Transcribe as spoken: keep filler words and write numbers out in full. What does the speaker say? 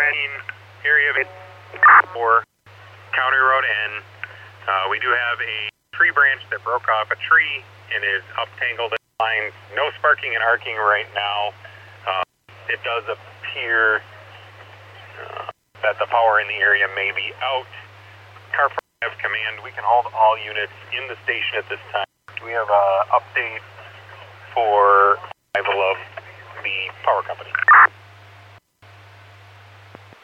area for County Road N. Uh, we do have a tree branch that broke off a tree and is up-tangled in lines. No sparking and arcing right now. Uh, it does appear uh, that the power in the area may be out. Car have command. We can hold all units in the station at this time. We have an update for arrival of the power company.